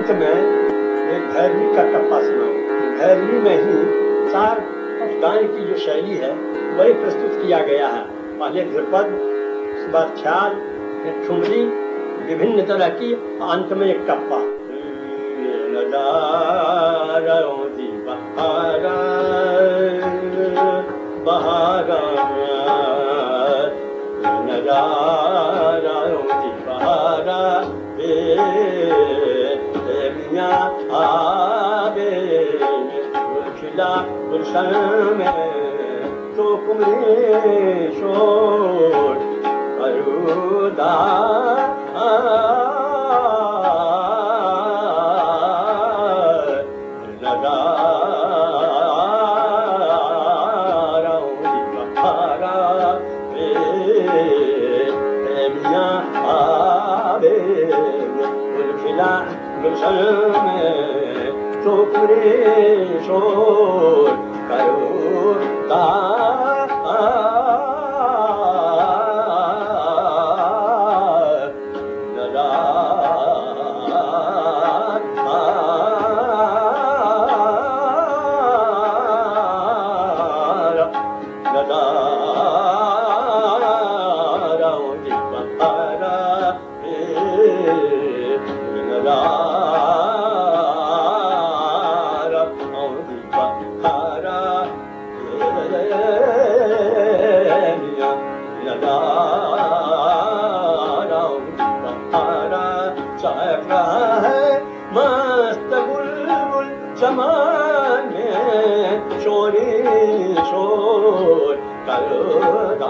अंत में एक भैरवी का टप्पा सुनाऊं। भैरवी में ही चार गायन की जो शैली है वही प्रस्तुत किया गया है। पहले ध्रुपद, उसके बाद ख्याल, फिर ठुमरी, विभिन्न तरह की, अंत में एक टप्पा। बहारा गुलशन में तो कुमरी शोर करुदा लगा गुलशन में तो कुमरी शोर करुदा मस्त बुलबुल चमन में शोरी शोर करदा